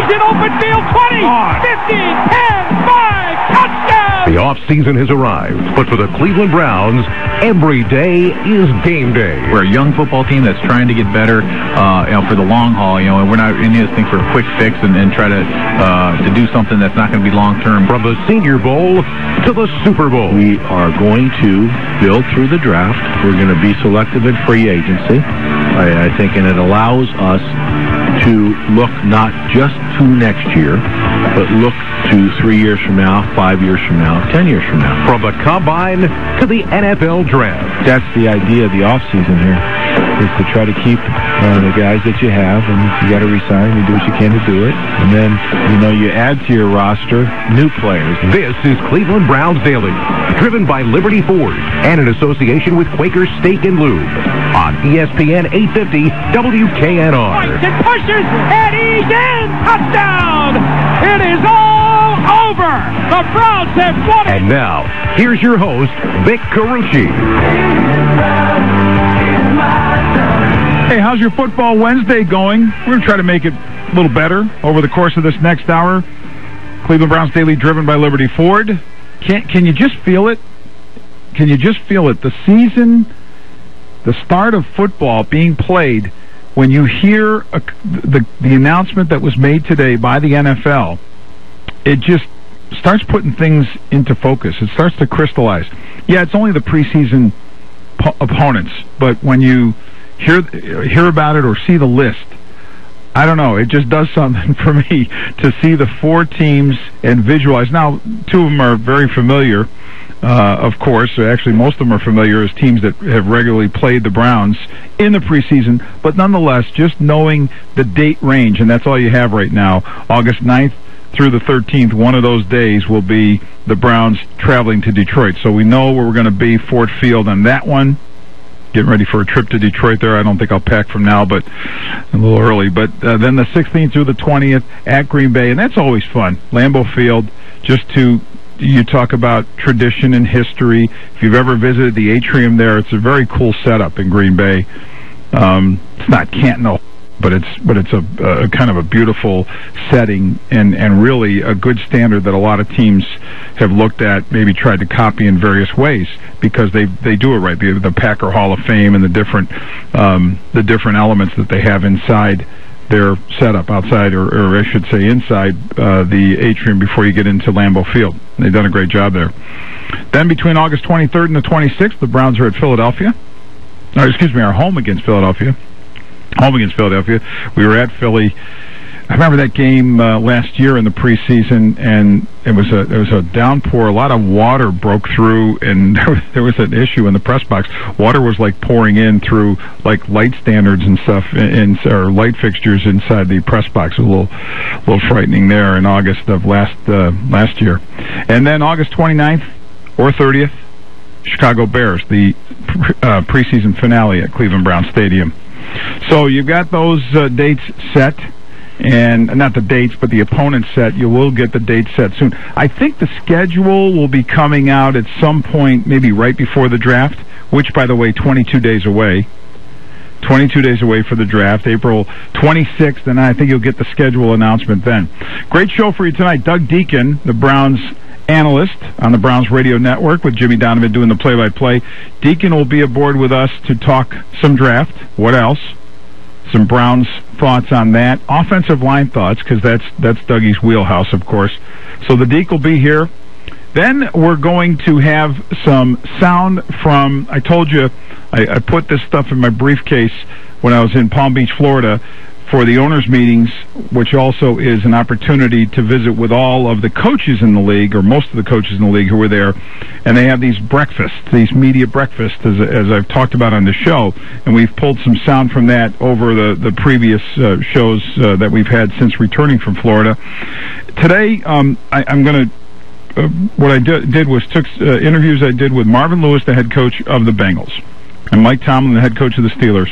He's in open field. 20, 15, 10, 5, touchdown! The offseason has arrived, but for the Cleveland Browns, every day is game day. We're a young football team that's trying to get better, for the long haul, and we're not in this thing for a quick fix and try to do something that's not going to be long term. From the Senior Bowl to the Super Bowl. We are going to build through the draft. We're going to be selective in free agency, I think, and it allows us to look not just to next year, but look to 3 years from now, 5 years from now, 10 years from now. From the Combine to the NFL Draft. That's the idea of the offseason here, is to try to keep the guys that you have, and you got to resign, you do what you can to do it, and then, you add to your roster new players. This is Cleveland Browns Daily, driven by Liberty Ford and in association with Quaker Steak and Lube on ESPN 850 WKNR. Points and pushes, and he's in! Touchdown! It is all over! The Browns have won it! And now, here's your host, Vic Carucci. Hey, how's your Football Wednesday going? We're going to try to make it a little better over the course of this next hour. Cleveland Browns Daily, driven by Liberty Ford. Can you just feel it? Can you just feel it? The season, the start of football being played, when you hear the announcement that was made today by the NFL, it just starts putting things into focus. It starts to crystallize. Yeah, it's only the preseason opponents, but when you hear about it or see the list, I don't know, it just does something for me to see the 4 teams and visualize. Now, 2 of them are very familiar, of course. Actually, most of them are familiar as teams that have regularly played the Browns in the preseason, but nonetheless, just knowing the date range, and that's all you have right now, August 9th through the 13th, one of those days will be the Browns traveling to Detroit. So we know where we're going to be, Ford Field on that one. Getting ready for a trip to Detroit there. I don't think I'll pack from now, but a little early. But then the 16th through the 20th at Green Bay, and that's always fun. Lambeau Field, you talk about tradition and history. If you've ever visited the atrium there, it's a very cool setup in Green Bay. It's not Canton, but it's a kind of a beautiful setting and really a good standard that a lot of teams have looked at, maybe tried to copy in various ways, because they do it right. The Packer Hall of Fame and the different elements that they have inside their setup, outside or I should say inside the atrium before you get into Lambeau Field. They've done a great job there. Then between August 23rd and the 26th, the Browns are at Philadelphia. Are home against Philadelphia. We were at Philly. I remember that game last year in the preseason, and it was a downpour. A lot of water broke through, and there was an issue in the press box. Water was like pouring in through like light standards and stuff, or light fixtures inside the press box. A little frightening there in August of last year. And then August 29th or 30th, Chicago Bears, the preseason finale at Cleveland Browns Stadium. So you've got those dates set, and not the dates, but the opponents set. You will get the dates set soon. I think the schedule will be coming out at some point, maybe right before the draft, which, by the way, 22 days away. 22 days away for the draft, April 26th, and I think you'll get the schedule announcement then. Great show for you tonight. Doug Deacon, the Browns analyst on the Browns Radio Network, with Jimmy Donovan doing the play-by-play. Deacon will be aboard with us to talk some draft. What else? Some Browns thoughts on that. Offensive line thoughts, because that's Dougie's wheelhouse, of course. So the Deke will be here. Then we're going to have some sound from, I told you, I put this stuff in my briefcase when I was in Palm Beach, Florida, for the owners' meetings, which also is an opportunity to visit with all of the coaches in the league, or most of the coaches in the league who were there. And they have these breakfasts, these media breakfasts, as I've talked about on the show. And we've pulled some sound from that over the previous shows that we've had since returning from Florida. Today, I'm going to, what I did was took interviews I did with Marvin Lewis, the head coach of the Bengals, and Mike Tomlin, the head coach of the Steelers.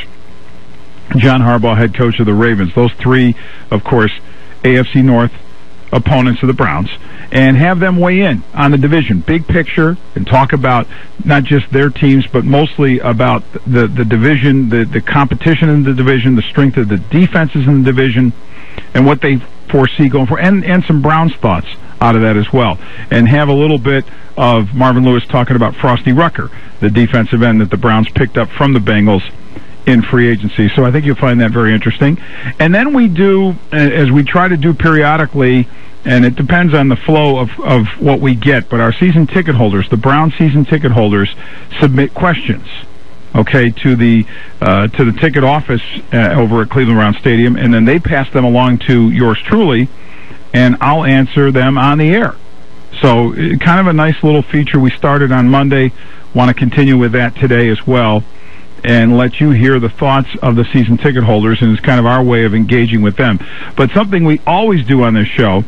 John Harbaugh, head coach of the Ravens. Those three, of course, AFC North opponents of the Browns, and have them weigh in on the division, big picture, and talk about not just their teams, but mostly about the division, the competition in the division, the strength of the defenses in the division, and what they foresee going forward, and some Browns thoughts out of that as well, and have a little bit of Marvin Lewis talking about Frosty Rucker, the defensive end that the Browns picked up from the Bengals in free agency. So I think you'll find that very interesting. And then we do, as we try to do periodically, and it depends on the flow of what we get, but our season ticket holders, the Brown season ticket holders, submit questions, okay, to the ticket office over at Cleveland Brown Stadium, and then they pass them along to yours truly, and I'll answer them on the air. So kind of a nice little feature we started on Monday. Want to continue with that today as well, and let you hear the thoughts of the season ticket holders, and it's kind of our way of engaging with them. But something we always do on this show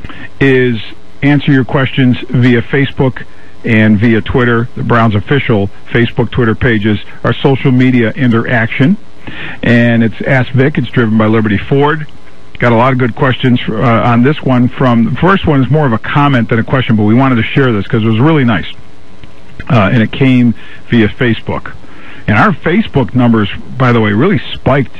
is answer your questions via Facebook and via Twitter. The Browns official Facebook, Twitter pages are social media interaction, and it's Ask Vic. It's driven by Liberty Ford. Got a lot of good questions on this one. The first one is more of a comment than a question, but we wanted to share this because it was really nice, and it came via Facebook. And our Facebook numbers, by the way, really spiked.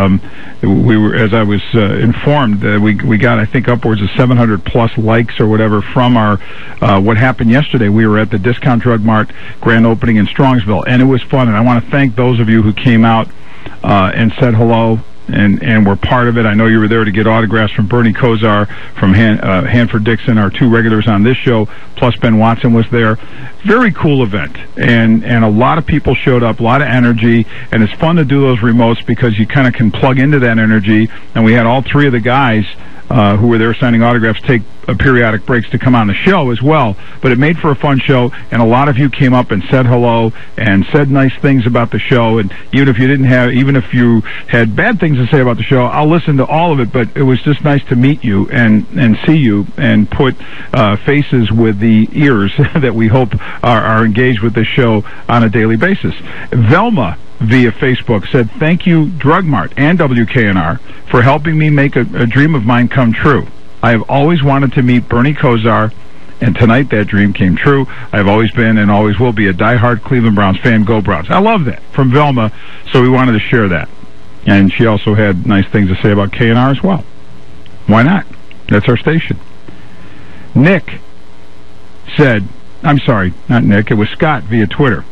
We were, as I was informed, we got, I think, upwards of 700 plus likes or whatever from our what happened yesterday. We were at the Discount Drug Mart grand opening in Strongsville, and it was fun. And I want to thank those of you who came out and said hello and were part of it. I know you were there to get autographs from Bernie Kosar, from Hanford Dixon, our two regulars on this show, plus Ben Watson was there. Very cool event, and a lot of people showed up, a lot of energy, and it's fun to do those remotes because you kind of can plug into that energy, and we had all three of the guys who were there signing autographs take periodic breaks to come on the show as well. But it made for a fun show, and a lot of you came up and said hello and said nice things about the show. And even if you had bad things to say about the show, I'll listen to all of it. But it was just nice to meet you and see you and put faces with the ears that we hope are engaged with this show on a daily basis. Velma via Facebook said, "Thank you, Drug Mart and WKNR, for helping me make a dream of mine come true. I have always wanted to meet Bernie Kosar, and tonight that dream came true. I have always been and always will be a diehard Cleveland Browns fan. Go Browns." I love that from Velma, so we wanted to share that. And she also had nice things to say about KNR as well. Why not? That's our station. Nick said, I'm sorry, not Nick, it was Scott via Twitter.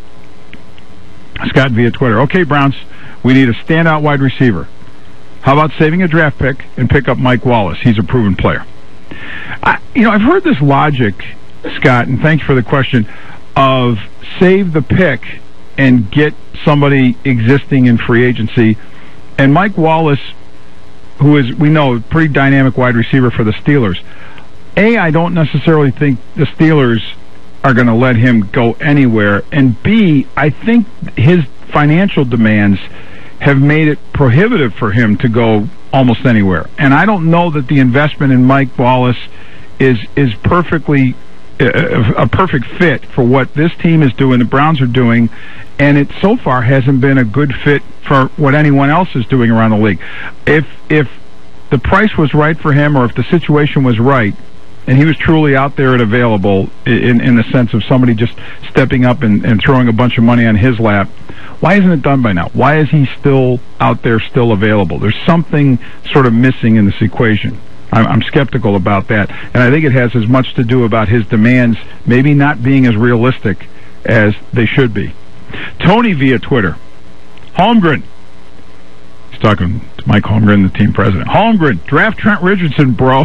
Scott via Twitter. "Okay, Browns, we need a standout wide receiver. How about saving a draft pick and pick up Mike Wallace? He's a proven player." I've heard this logic, Scott, and thanks for the question, of save the pick and get somebody existing in free agency. And Mike Wallace, who is, we know, a pretty dynamic wide receiver for the Steelers. I don't necessarily think the Steelers are going to let him go anywhere. And B, I think his financial demands have made it prohibitive for him to go almost anywhere. And I don't know that the investment in Mike Wallace is perfectly a perfect fit for what this team is doing, the Browns are doing, and it so far hasn't been a good fit for what anyone else is doing around the league. If the price was right for him, or if the situation was right, and he was truly out there and available in the sense of somebody just stepping up and throwing a bunch of money on his lap, why isn't it done by now? Why is he still out there, still available? There's something sort of missing in this equation. I'm skeptical about that, and I think it has as much to do about his demands maybe not being as realistic as they should be. Tony via Twitter. Holmgren. He's talking to Mike Holmgren, the team president. "Holmgren, draft Trent Richardson, bro.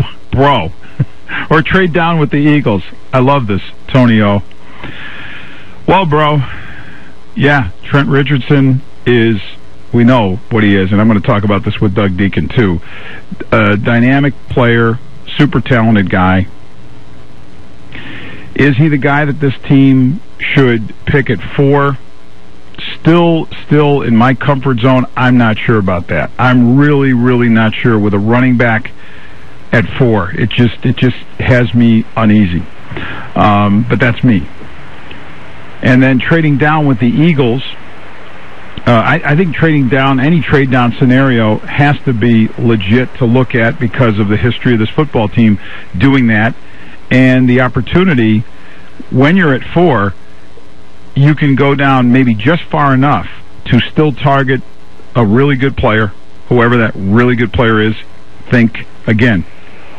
Or trade down with the Eagles." I love this, Tony O. Well, bro, yeah, Trent Richardson is, we know what he is, and I'm going to talk about this with Doug Deacon too. A dynamic player, super talented guy. Is he the guy that this team should pick at 4? Still in my comfort zone, I'm not sure about that. I'm really, really not sure with a running back at 4. It just has me uneasy. But that's me. And then trading down with the Eagles, I think trading down, any trade down scenario has to be legit to look at because of the history of this football team doing that. And the opportunity, when you're at 4, you can go down maybe just far enough to still target a really good player, whoever that really good player is. Think, again,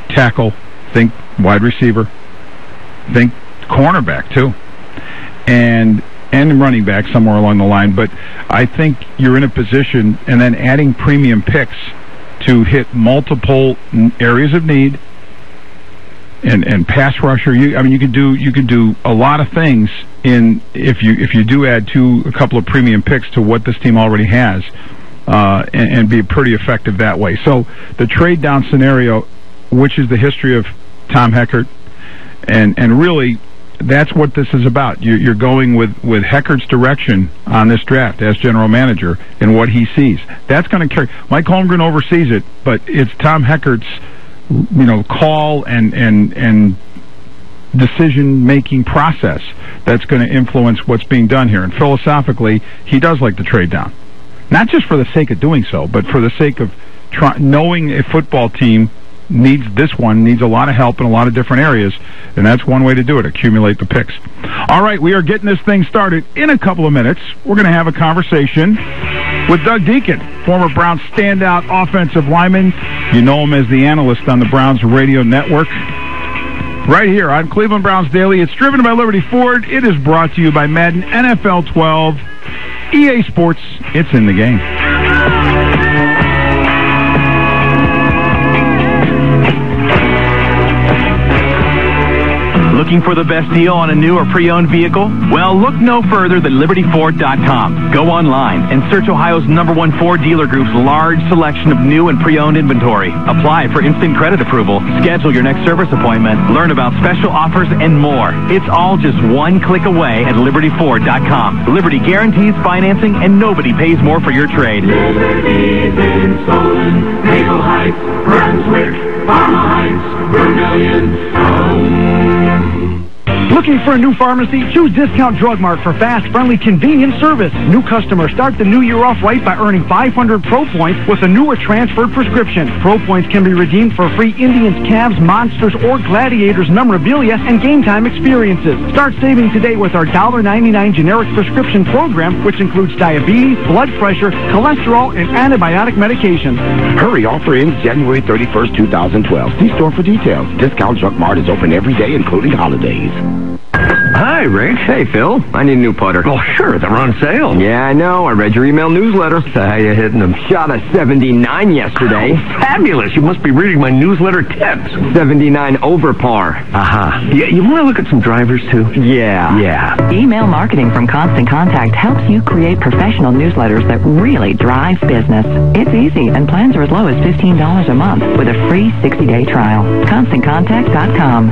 tackle, think wide receiver, think cornerback too, and running back somewhere along the line. But I think you're in a position, and then adding premium picks to hit multiple areas of need and pass rusher. You can do a lot of things if you do add a couple of premium picks to what this team already has, and be pretty effective that way. So the trade down scenario, which is the history of Tom Heckert, and really that's what this is about. You're going with Heckert's direction on this draft as general manager and what he sees. That's going to carry. Mike Holmgren oversees it, but it's Tom Heckert's call and decision-making process that's going to influence what's being done here. And philosophically, he does like to trade down. Not just for the sake of doing so, but for the sake of knowing a football team needs a lot of help in a lot of different areas, and that's one way to do it, accumulate the picks. All right, we are getting this thing started. In a couple of minutes, we're going to have a conversation with Doug Deacon, former Browns standout offensive lineman. You know him as the analyst on the Browns radio network. Right here on Cleveland Browns Daily. It's driven by Liberty Ford. It is brought to you by Madden NFL 12. EA Sports, it's in the game. Looking for the best deal on a new or pre-owned vehicle? Well, look no further than LibertyFord.com. Go online and search Ohio's #1 Ford dealer group's large selection of new and pre-owned inventory. Apply for instant credit approval. Schedule your next service appointment. Learn about special offers and more. It's all just one click away at LibertyFord.com. Liberty guarantees financing and nobody pays more for your trade. Liberty's in Solon, Maple Heights, Brunswick, Parma Heights, Vermilion. Looking for a new pharmacy? Choose Discount Drug Mart for fast, friendly, convenient service. New customers start the new year off right by earning 500 Pro Points with a new or transferred prescription. Pro Points can be redeemed for free Indians, Cavs, Monsters, or Gladiators memorabilia and game time experiences. Start saving today with our $1.99 generic prescription program, which includes diabetes, blood pressure, cholesterol, and antibiotic medications. Hurry, offer ends January 31st, 2012. See store for details. Discount Drug Mart is open every day, including holidays. Hi, Rick. Hey, Phil. I need a new putter. Oh, sure. They're on sale. Yeah, I know. I read your email newsletter. So how you hitting them? Shot a 79 yesterday. Oh, fabulous. You must be reading my newsletter tips. 79 over par. Uh-huh. Yeah, you want to look at some drivers, too? Yeah. Email marketing from Constant Contact helps you create professional newsletters that really drive business. It's easy, and plans are as low as $15 a month with a free 60-day trial. ConstantContact.com.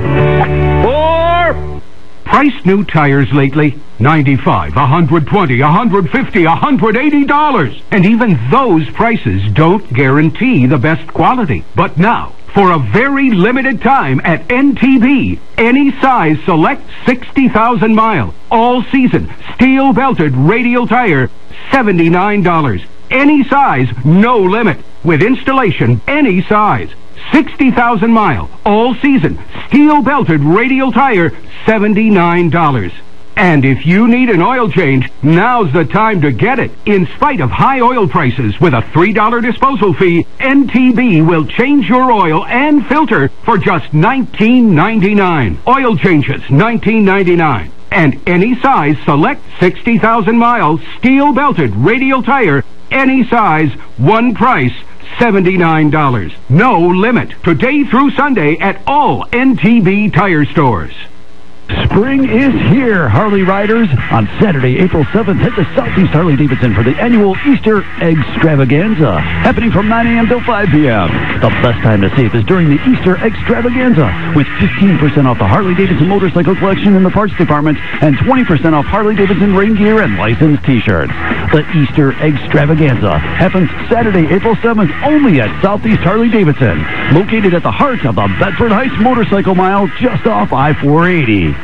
Price new tires lately? $95, $120, $150, $180. And even those prices don't guarantee the best quality. But now, for a very limited time at NTB, any size select 60,000 mile, all season, steel belted radial tire, $79. Any size, no limit. With installation, any size. 60,000 mile, all season, steel-belted radial tire, $79. And if you need an oil change, now's the time to get it. In spite of high oil prices, with a $3 disposal fee, NTB will change your oil and filter for just $19.99. Oil changes, $19.99. And any size, select 60,000 mile, steel-belted radial tire, any size, one price, $79. No limit. Today through Sunday at all NTB tire stores. Spring is here, Harley riders. On Saturday, April 7th, head to Southeast Harley-Davidson for the annual Easter Extravaganza, happening from 9 a.m. till 5 p.m. The best time to save is during the Easter Extravaganza, with 15% off the Harley-Davidson motorcycle collection in the parts department and 20% off Harley-Davidson rain gear and licensed T-shirts. The Easter Extravaganza happens Saturday, April 7th, only at Southeast Harley-Davidson, located at the heart of the Bedford Heights Motorcycle Mile, just off I-480.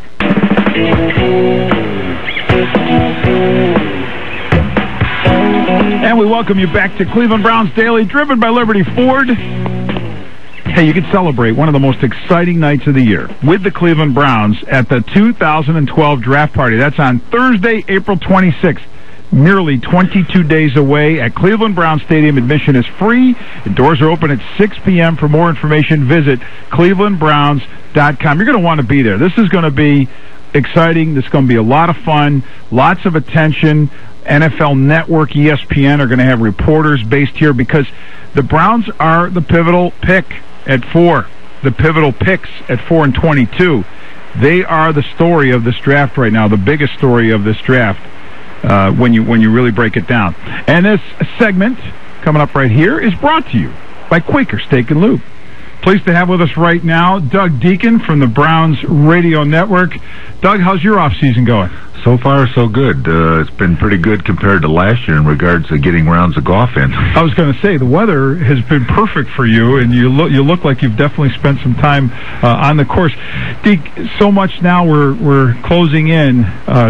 And we welcome you back to Cleveland Browns Daily, driven by Liberty Ford. Hey, you can celebrate one of the most exciting nights of the year with the Cleveland Browns at the 2012 Draft Party. That's on Thursday, April 26th. merely 22 days away at Cleveland Browns Stadium. Admission is free. The doors are open at 6 p.m. For more information, visit clevelandbrowns.com. You're going to want to be there. This is going to be exciting. This is going to be a lot of fun, lots of attention. NFL Network, ESPN are going to have reporters based here because the Browns are the pivotal pick at 4. The pivotal picks at 4 and 22. They are the story of this draft right now, the biggest story of this draft when you really break it down. And this segment coming up right here is brought to you by Quaker Steak and Lube. Pleased to have with us right now Doug Deacon from the Browns Radio Network. Doug, how's your off-season going? So far, so good. It's been pretty good compared to last year in regards to getting rounds of golf in. I was going to say, the weather has been perfect for you, and you look like you've definitely spent some time on the course. Deke, so much now we're closing in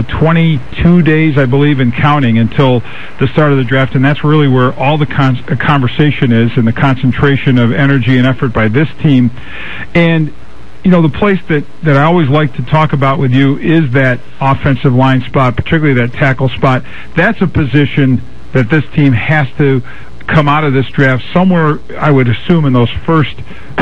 22 days, I believe, and counting until the start of the draft, and that's really where all the conversation is and the concentration of energy and effort by this team. And you know, the place that I always like to talk about with you is that offensive line spot, particularly that tackle spot. That's a position that this team has to come out of this draft somewhere, I would assume, in those first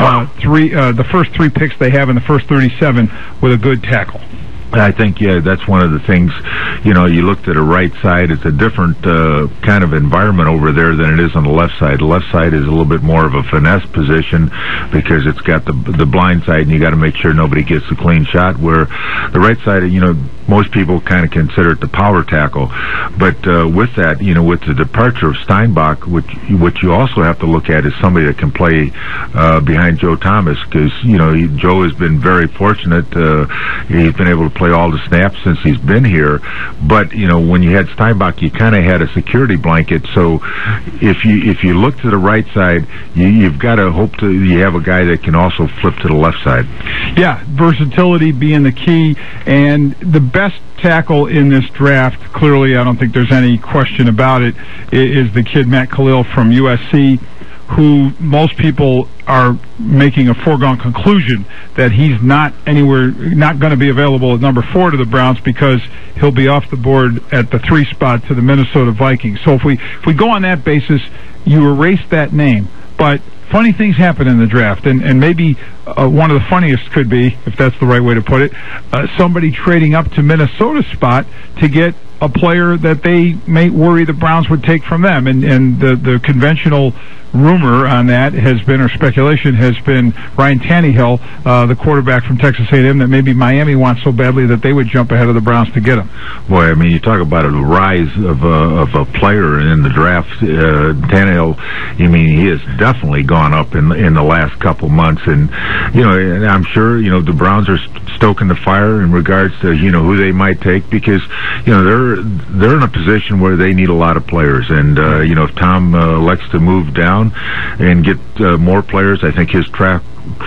the first 3 picks they have in the first 37 with a good tackle. I think, yeah, that's one of the things, you know, you looked at a right side, it's a different kind of environment over there than it is on the left side. The left side is a little bit more of a finesse position because it's got the blind side and you got to make sure nobody gets a clean shot, where the right side, you know, most people kind of consider it the power tackle. But with that, you know, with the departure of Steinbach, what you also have to look at is somebody that can play behind Joe Thomas, because, you know, Joe has been very fortunate. He's been able to play all the snaps since he's been here, but you know, when you had Steinbach, you kind of had a security blanket. So if you look to the right side, you've got to hope you have a guy that can also flip to the left side. Yeah, versatility being the key, and the best tackle in this draft, clearly, I don't think there's any question about it, is the kid Matt Kalil from USC, who most people are making a foregone conclusion that he's not going to be available at number 4 to the Browns because he'll be off the board at the 3 spot to the Minnesota Vikings. So if we go on that basis, you erase that name. But funny things happen in the draft, and maybe one of the funniest could be, if that's the right way to put it, somebody trading up to Minnesota's spot to get a player that they may worry the Browns would take from them. And the conventional rumor on that has been, or speculation has been, Ryan Tannehill, the quarterback from Texas A&M, that maybe Miami wants so badly that they would jump ahead of the Browns to get him. Boy, I mean, you talk about a rise of a player in the draft. Tannehill, I mean, he has definitely gone up in the last couple months, and you know, and I'm sure, you know, the Browns are stoking the fire in regards to, you know, who they might take, because, you know, they're in a position where they need a lot of players, and you know, if Tom elects to move down and get more players, I think his track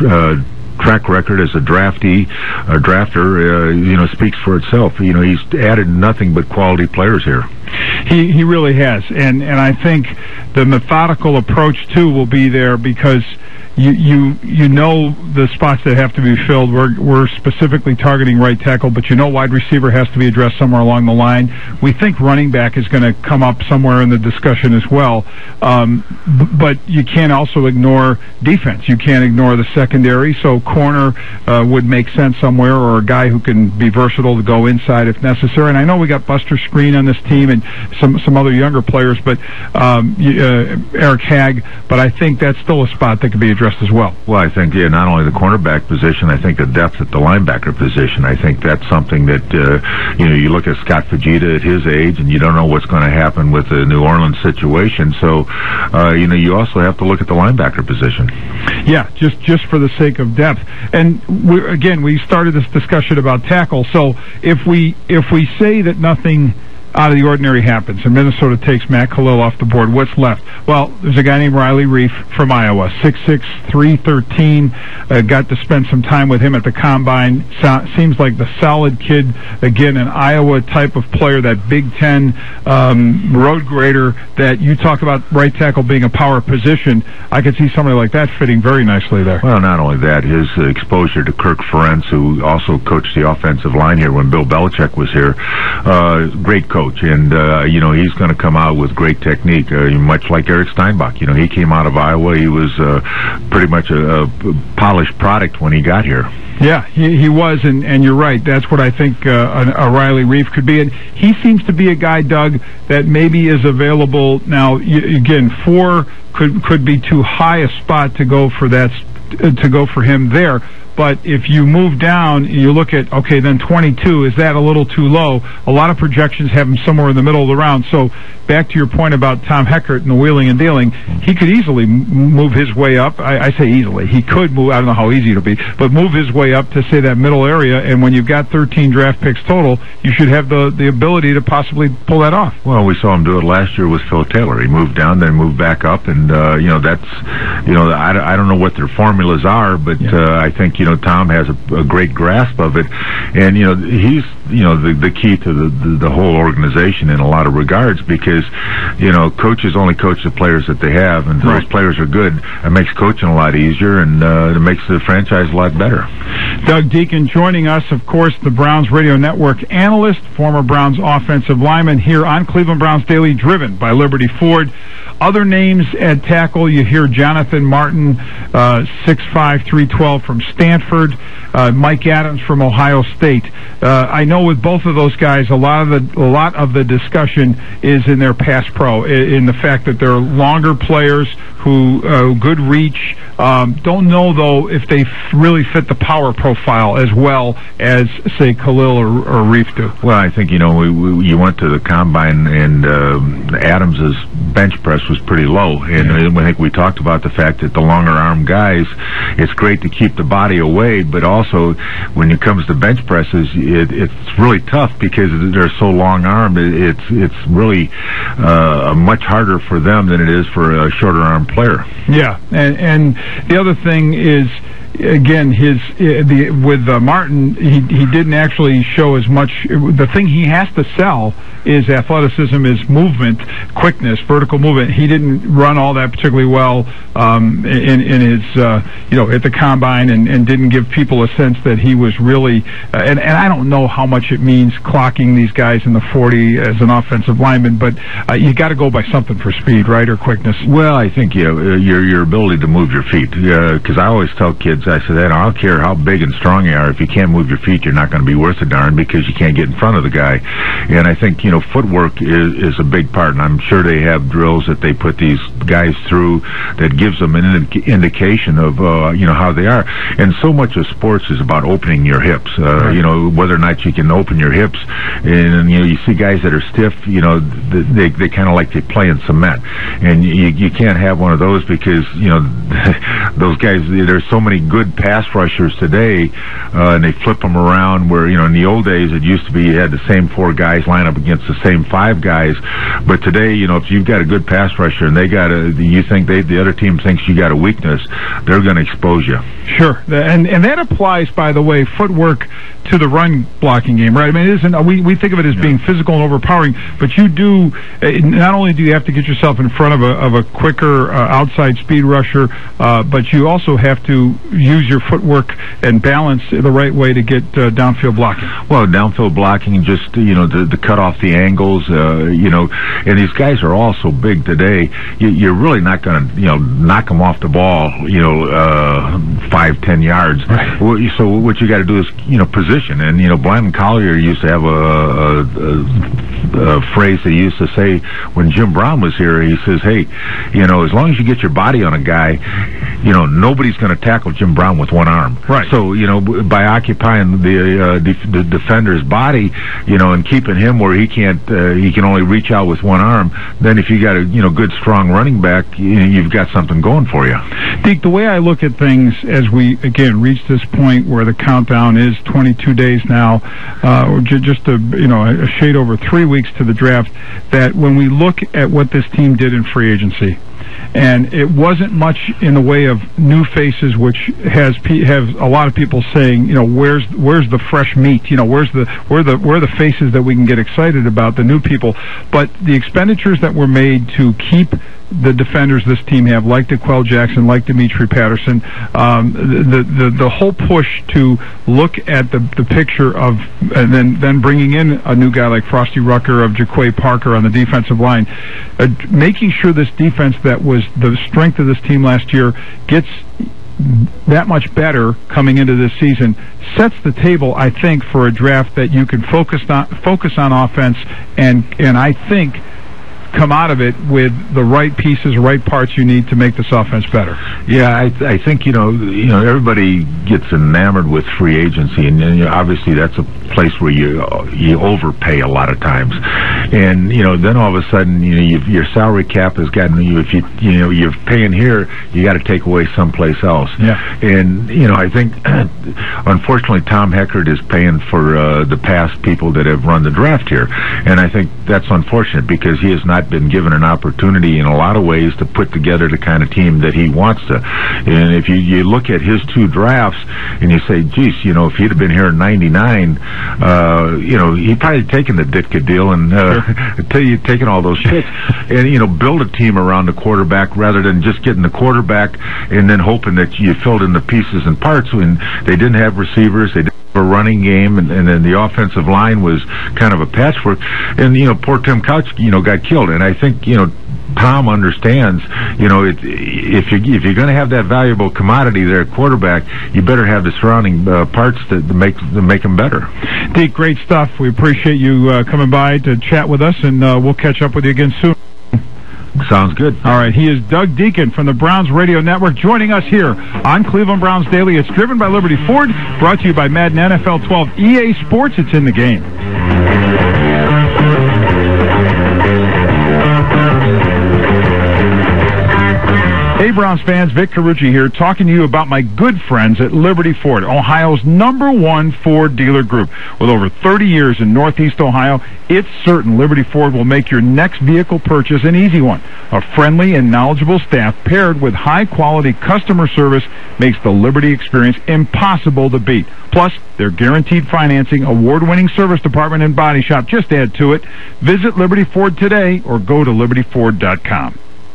record as a drafter, you know, speaks for itself. You know, he's added nothing but quality players here. He really has, and I think the methodical approach too will be there, because you know the spots that have to be filled. We're specifically targeting right tackle, but you know wide receiver has to be addressed somewhere along the line. We think running back is going to come up somewhere in the discussion as well. But you can't also ignore defense. You can't ignore the secondary. So corner would make sense somewhere, or a guy who can be versatile to go inside if necessary. And I know we got Buster Screen on this team and some other younger players, but Eric Hagg. But I think that's still a spot that could be addressed as well. Well, I think, yeah, not only the cornerback position, I think the depth at the linebacker position. I think that's something that, you know, you look at Scott Fujita at his age, and you don't know what's going to happen with the New Orleans situation. So, you know, you also have to look at the linebacker position. Yeah, just for the sake of depth. And we started this discussion about tackle. So if we say that nothing out of the ordinary happens, and Minnesota takes Matt Kalil off the board, what's left? Well, there's a guy named Riley Reif from Iowa, 6'6", 313, got to spend some time with him at the Combine. Seems like the solid kid, again, an Iowa type of player, that Big Ten road grader that you talk about, right tackle being a power position. I could see somebody like that fitting very nicely there. Well, not only that, his exposure to Kirk Ferentz, who also coached the offensive line here when Bill Belichick was here, great coach. coach, and he's going to come out with great technique, much like Eric Steinbach. He came out of Iowa. He was pretty much a polished product when he got here. Yeah, he was, and you're right. That's what I think a Riley Reef could be. And he seems to be a guy, Doug, that maybe is available now. Again, 4 could be too high a spot to go for him there. But if you move down, you look at, okay, then 22, is that a little too low? A lot of projections have him somewhere in the middle of the round. So back to your point about Tom Heckert and the wheeling and dealing, he could easily move his way up. I say easily. He could move, I don't know how easy it'll be, but move his way up to, say, that middle area. And when you've got 13 draft picks total, you should have the ability to possibly pull that off. Well, we saw him do it last year with Phil Taylor. He moved down, then moved back up, and, that's, I don't know what their formulas are, but I think, Tom has a great grasp of it, and he's the key to the whole organization in a lot of regards, because coaches only coach the players that they have, and those players are good. It makes coaching a lot easier, and it makes the franchise a lot better. Doug Deacon joining us, of course, the Browns Radio Network analyst, former Browns offensive lineman, here on Cleveland Browns Daily, driven by Liberty Ford. Other names at tackle, you hear Jonathan Martin, 6'5", 312 from Stanford, Mike Adams from Ohio State. I know with both of those guys, a lot of the discussion is in their pass pro, in the fact that they're longer players who good reach. Don't know though if they really fit the power profile as well as, say, Khalil or Reef do. Well, I think you went to the combine, and Adams's bench press was pretty low, and I think we talked about the fact that the longer arm guys, it's great to keep the body away, but also when it comes to bench presses, it's really tough because they're so long armed. It's really much harder for them than it is for a shorter arm player. Yeah, and the other thing is, again, with Martin, he didn't actually show as much. The thing he has to sell is athleticism, is movement, quickness, vertical movement. He didn't run all that particularly well in his at the combine, and didn't give people a sense that he was really. And I don't know how much it means clocking these guys in the 40 as an offensive lineman, but you got to go by something for speed, right, or quickness. Well, I think your ability to move your feet, because I always tell kids, I said, I don't care how big and strong you are. If you can't move your feet, you're not going to be worth a darn, because you can't get in front of the guy. And I think, footwork is a big part, and I'm sure they have drills that they put these guys through that gives them an indication of, how they are. And so much of sports is about opening your hips, whether or not you can open your hips. And, you see guys that are stiff, they kind of like they play in cement. And you can't have one of those because, those guys, there's so many good pass rushers today, and they flip them around where, in the old days it used to be you had the same 4 guys line up against the same 5 guys. But today, if you've got a good pass rusher and you think the other team thinks you got a weakness, they're going to expose you. Sure. And that applies, by the way, footwork to the run blocking game, right? I mean, it isn't, we think of it as being physical and overpowering, but you do, not only do you have to get yourself in front of a quicker outside speed rusher, but you also have to use your footwork and balance the right way to get downfield blocking. Well, downfield blocking, just, to cut off the angles, and these guys are all so big today, you're really not going to, knock them off the ball, 5-10 yards. Right. So what you got to do is, position. And, Blandon Collier used to have a phrase they used to say when Jim Brown was here. He says, hey, as long as you get your body on a guy, nobody's going to tackle Jim Brown with one arm. Right. So, by occupying the defender's body, and keeping him where he can only reach out with one arm, then if you got a, good strong running back, you've got something going for you. Deke, the way I look at things as we, again, reach this point where the countdown is 22 days now, just a shade over 3 weeks to the draft, that when we look at what this team did in free agency, and it wasn't much in the way of new faces, which has a lot of people saying, where's the fresh meat? Where are the faces that we can get excited about, the new people? But the expenditures that were made to keep the defenders this team have, like DeQuell Jackson, like Dimitri Patterson. The whole push to look at the picture of, and then bringing in a new guy like Frosty Rucker, of Jaquay Parker on the defensive line, making sure this defense that was the strength of this team last year gets that much better coming into this season, sets the table, I think, for a draft that you can focus on offense and I think come out of it with the right pieces, right parts you need to make this offense better. Yeah, I think you know everybody gets enamored with free agency, and obviously that's a place where you overpay a lot of times, and then all of a sudden your salary cap has gotten if you're paying here, you got to take away someplace else. Yeah, and I think unfortunately Tom Heckert is paying for the past people that have run the draft here, and I think that's unfortunate because he has not been given an opportunity in a lot of ways to put together the kind of team that he wants to. And if you look at his two drafts and you say, geez, if he'd have been here in '99, he'd probably taken the Ditka deal and taken all those picks and build a team around the quarterback rather than just getting the quarterback and then hoping that you filled in the pieces and parts. When they didn't have receivers, they didn't have a running game, and then the offensive line was kind of a patchwork. And poor Tim Couch got killed. And I think Tom understands, if you're going to have that valuable commodity there, quarterback, you better have the surrounding parts to make them better. Deke, great stuff. We appreciate you coming by to chat with us, and we'll catch up with you again soon. Sounds good. All right, he is Doug Deacon from the Browns Radio Network, joining us here on Cleveland Browns Daily. It's driven by Liberty Ford, brought to you by Madden NFL 12 EA Sports. It's in the game. Hey, Browns fans, Vic Carucci here, talking to you about my good friends at Liberty Ford, Ohio's #1 Ford dealer group. With over 30 years in Northeast Ohio, it's certain Liberty Ford will make your next vehicle purchase an easy one. A friendly and knowledgeable staff paired with high-quality customer service makes the Liberty experience impossible to beat. Plus, their guaranteed financing, award-winning service department, and body shop just add to it. Visit Liberty Ford today or go to libertyford.com.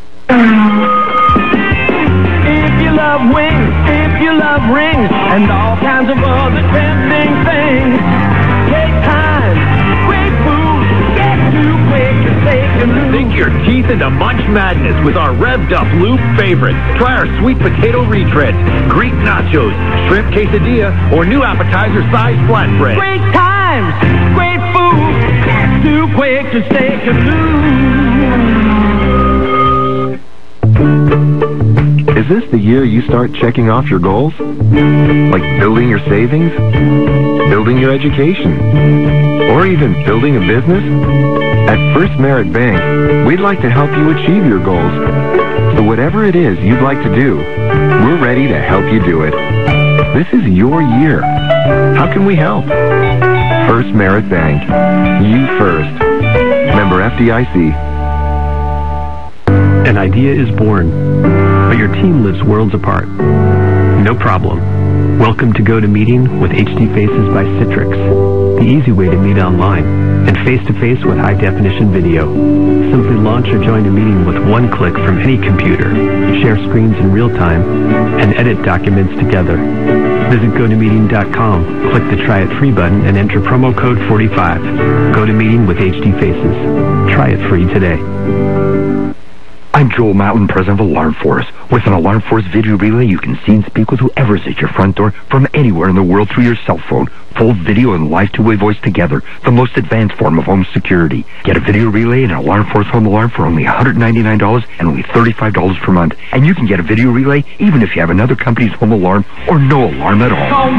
If you love wings, if you love rings, and all kinds of other tempting things, take time, great food, get too quick to take a loop. Sink your teeth into Munch Madness with our revved up loop favorites. Try our sweet potato retreads, Greek nachos, shrimp quesadilla, or new appetizer sized flatbread. Great times, great food, get too quick to take a loop. Is this the year you start checking off your goals? Like building your savings? Building your education? Or even building a business? At First Merit Bank, we'd like to help you achieve your goals. So whatever it is you'd like to do, we're ready to help you do it. This is your year. How can we help? First Merit Bank. You first. Member FDIC. An idea is born, but your team lives worlds apart. No problem. Welcome to GoToMeeting with HD Faces by Citrix, the easy way to meet online and face-to-face with high-definition video. Simply launch or join a meeting with one click from any computer, share screens in real time, and edit documents together. Visit GoToMeeting.com, click the Try It Free button, and enter promo code 45. GoToMeeting with HD Faces. Try it free today. I'm Joel Matlin, president of Alarm Force. With an Alarm Force video relay, you can see and speak with whoever's at your front door from anywhere in the world through your cell phone. Full video and live two-way voice together, the most advanced form of home security. Get a video relay and an Alarm Force home alarm for only $199 and only $35 per month. And you can get a video relay even if you have another company's home alarm or no alarm at all. Call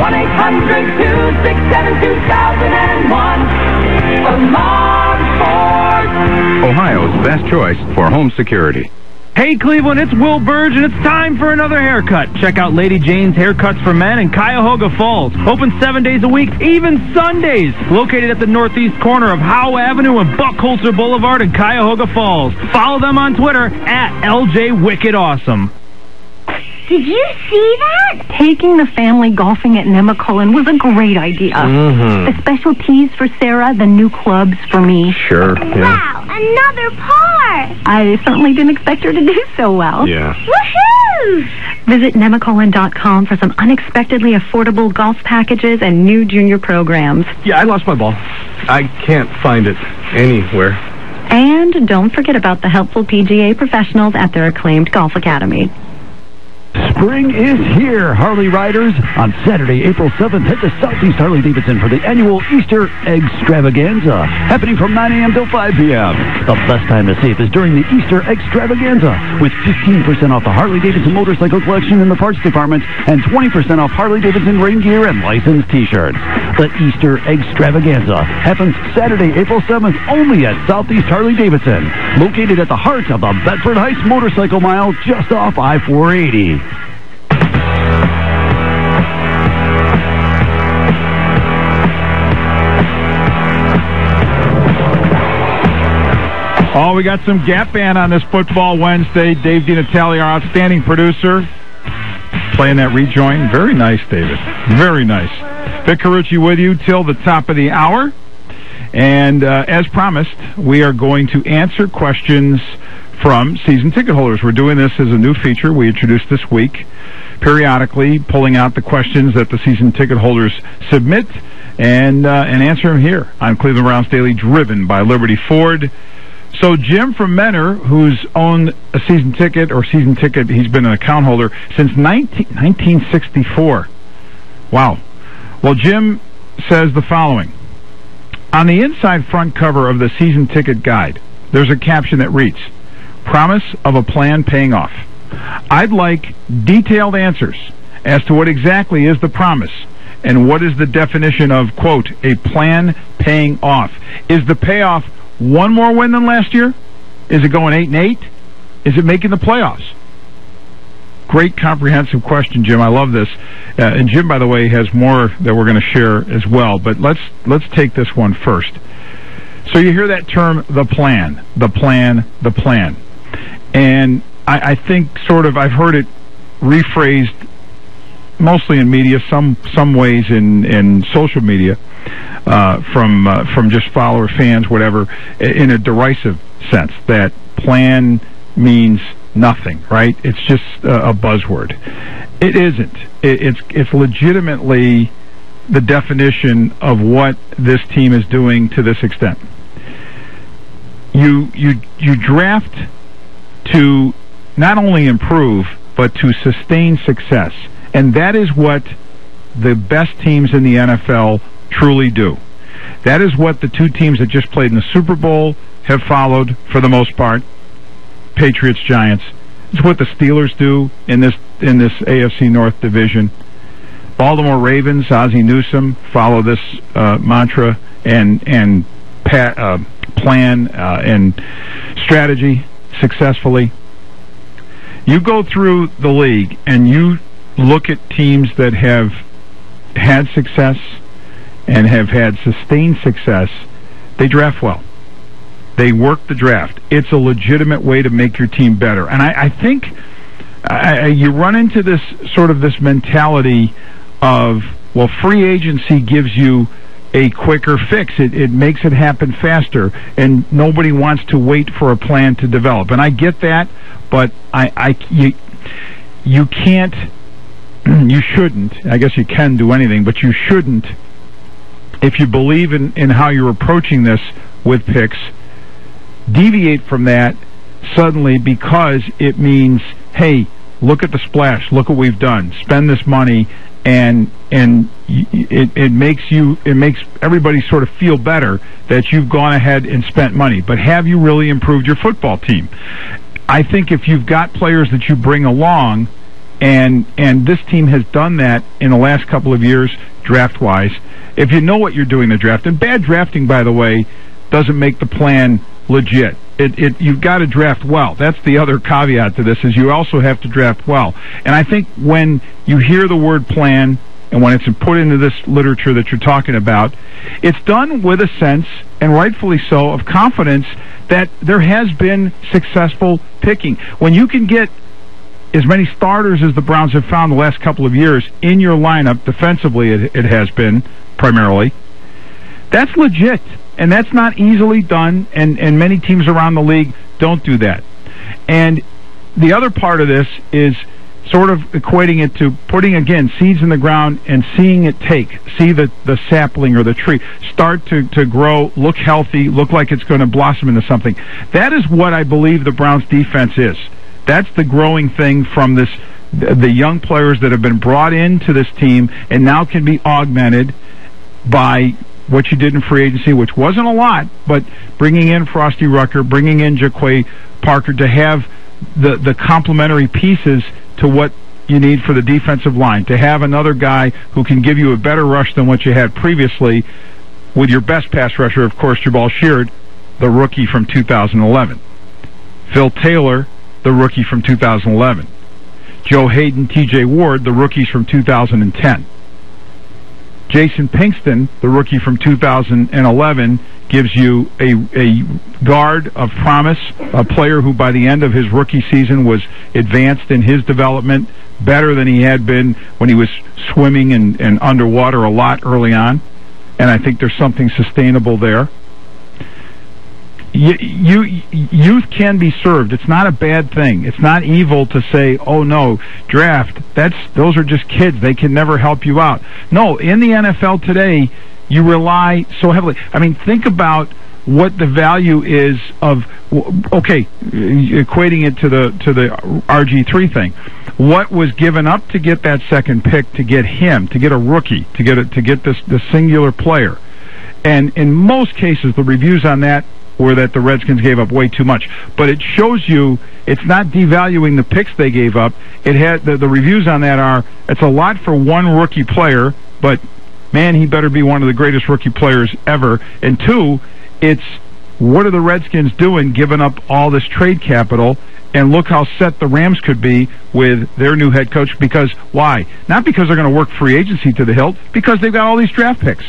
1-800-267-2001. Alarm Force. Ohio's best choice for home security. Hey Cleveland, it's Will Burge, and it's time for another haircut. Check out Lady Jane's Haircuts for Men in Cuyahoga Falls. Open 7 days a week, even Sundays. Located at the northeast corner of Howe Avenue and Buckholzer Boulevard in Cuyahoga Falls. Follow them on Twitter at LJ Wicked Awesome. Did you see that? Taking the family golfing at Nemacolin was a great idea. Mm-hmm. The special tees for Sarah, the new clubs for me. Sure, yeah. Wow, another par! I certainly didn't expect her to do so well. Yeah. Woohoo! Visit Nemacolin.com for some unexpectedly affordable golf packages and new junior programs. Yeah, I lost my ball. I can't find it anywhere. And don't forget about the helpful PGA professionals at their acclaimed golf academy. Spring is here, Harley riders. On Saturday, April 7th, head to Southeast Harley-Davidson for the annual Easter Extravaganza, happening from 9 a.m. till 5 p.m. The best time to save is during the Easter Extravaganza, with 15% off the Harley-Davidson motorcycle collection in the parts department and 20% off Harley-Davidson rain gear and licensed T-shirts. The Easter Extravaganza happens Saturday, April 7th, only at Southeast Harley-Davidson, located at the heart of the Bedford Heights Motorcycle Mile, just off I-480. Oh, we got some Gap Band on this Football Wednesday. Dave DiNatale, our outstanding producer, playing that rejoin. Very nice, David. Very nice. Vic Carucci with you till the top of the hour. And as promised, we are going to answer questions from season ticket holders. We're doing this as a new feature we introduced this week, periodically pulling out the questions that the season ticket holders submit and answer them here on Cleveland Browns Daily, driven by Liberty Ford. So Jim from Menor, who's owned a season ticket, he's been an account holder since 1964. Wow. Well, Jim says the following. On the inside front cover of the season ticket guide, there's a caption that reads, "Promise of a plan paying off." I'd like detailed answers as to what exactly is the promise and what is the definition of, quote, a plan paying off. Is the payoff one more win than last year? Is it going 8-8? Is it making the playoffs? Great comprehensive question, Jim. I love this. And Jim, by the way, has more that we're going to share as well. But let's take this one first. So you hear that term, the plan, the plan, the plan. And I think sort of I've heard it rephrased mostly in media, some ways in social media, from just follower fans, whatever, in a derisive sense, that plan means nothing, right? It's just a buzzword. It isn't. It's legitimately the definition of what this team is doing to this extent. You draft to not only improve, but to sustain success. And that is what the best teams in the NFL truly do. That is what the two teams that just played in the Super Bowl have followed for the most part. Patriots, Giants. It's what the Steelers do in this AFC North division. Baltimore Ravens, Ozzie Newsome, follow this mantra and plan and strategy successfully. You go through the league and you look at teams that have had success and have had sustained success. They draft well. They work the draft. It's a legitimate way to make your team better. And I think you run into this sort of this mentality of, well, free agency gives you a quicker fix. It makes it happen faster, and nobody wants to wait for a plan to develop. And I get that, but you can't, you shouldn't, I guess you can do anything, but you shouldn't, if you believe in how you're approaching this with picks, deviate from that suddenly because it means, hey, look at the splash, look what we've done, spend this money, and it makes everybody sort of feel better that you've gone ahead and spent money. But have you really improved your football team? I think if you've got players that you bring along, and this team has done that in the last couple of years, draft-wise, if you know what you're doing in the draft, and bad drafting, by the way, doesn't make the plan legit. You've got to draft well. That's the other caveat to this, is you also have to draft well. And I think when you hear the word plan, and when it's put into this literature that you're talking about, it's done with a sense, and rightfully so, of confidence that there has been successful picking. When you can get as many starters as the Browns have found the last couple of years in your lineup, defensively it has been primarily, that's legit. And that's not easily done, and many teams around the league don't do that. And the other part of this is sort of equating it to putting, again, seeds in the ground and seeing it see the sapling or the tree start to grow, look healthy, look like it's going to blossom into something. That is what I believe the Browns defense is. That's the growing thing from the young players that have been brought into this team and now can be augmented by what you did in free agency, which wasn't a lot, but bringing in Frosty Rucker, bringing in Jaquay Parker to have the complementary pieces to what you need for the defensive line, to have another guy who can give you a better rush than what you had previously with your best pass rusher, of course, Jabal Sheard, the rookie from 2011. Phil Taylor, the rookie from 2011. Joe Hayden, T.J. Ward, the rookies from 2010. Jason Pinkston, the rookie from 2011, gives you a guard of promise, a player who by the end of his rookie season was advanced in his development, better than he had been when he was swimming and underwater a lot early on. And I think there's something sustainable there. Youth can be served. It's not a bad thing. It's not evil to say, oh no, draft, those are just kids. They can never help you out. No, in the NFL today, you rely so heavily. I mean, think about what the value is of, okay, equating it to the RG3 thing. What was given up to get that second pick, to get him, to get a rookie, to get this singular player. And in most cases, the reviews on that were that the Redskins gave up way too much. But it shows you it's not devaluing the picks they gave up. It had the reviews on that are, it's a lot for one rookie player, but man, he better be one of the greatest rookie players ever. And two, it's what are the Redskins doing giving up all this trade capital? And look how set the Rams could be with their new head coach. Because why? Not because they're going to work free agency to the hilt, because they've got all these draft picks.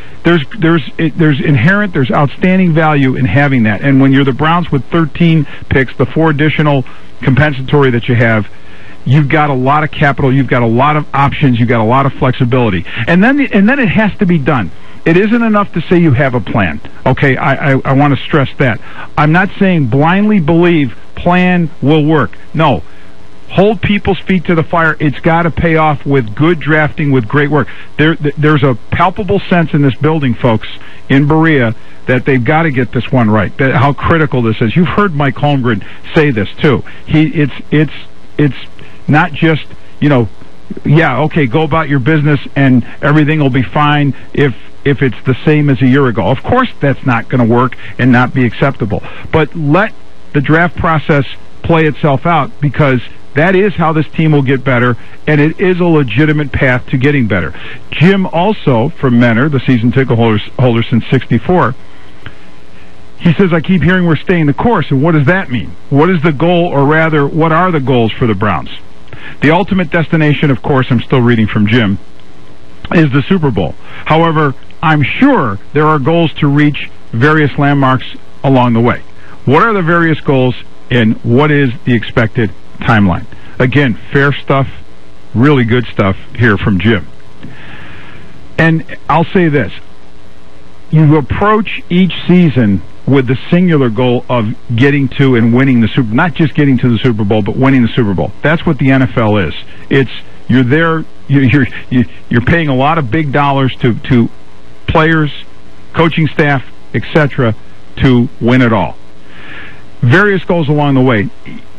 There's outstanding value in having that. And when you're the Browns with 13 picks, the 4 additional compensatory that you have, you've got a lot of capital, you've got a lot of options, you've got a lot of flexibility. And then it has to be done. It isn't enough to say you have a plan. Okay, I want to stress that. I'm not saying blindly believe plan will work. No. Hold people's feet to the fire. It's got to pay off with good drafting, with great work. There's a palpable sense in this building, folks, in Berea, that they've got to get this one right. How critical this is. You've heard Mike Holmgren say this too. It's not just, yeah, okay, go about your business and everything will be fine if it's the same as a year ago. Of course, that's not going to work and not be acceptable. But let the draft process play itself out, because that is how this team will get better, and it is a legitimate path to getting better. Jim also, from Menor, the season ticket holder since '64, he says, I keep hearing we're staying the course, and what does that mean? What is the goal, or rather, what are the goals for the Browns? The ultimate destination, of course, I'm still reading from Jim, is the Super Bowl. However, I'm sure there are goals to reach various landmarks along the way. What are the various goals, and what is the expected timeline? Again, fair stuff, really good stuff here from Jim. And I'll say this. You approach each season with the singular goal of getting to and winning the Super Bowl. Not just getting to the Super Bowl, but winning the Super Bowl. That's what the NFL is. It's, you're there, you're paying a lot of big dollars to players, coaching staff, etc., to win it all. Various goals along the way.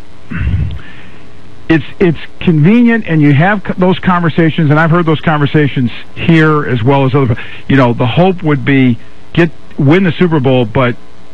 It's convenient, and you have those conversations, and I've heard those conversations here as well as other. The hope would be win the Super Bowl, but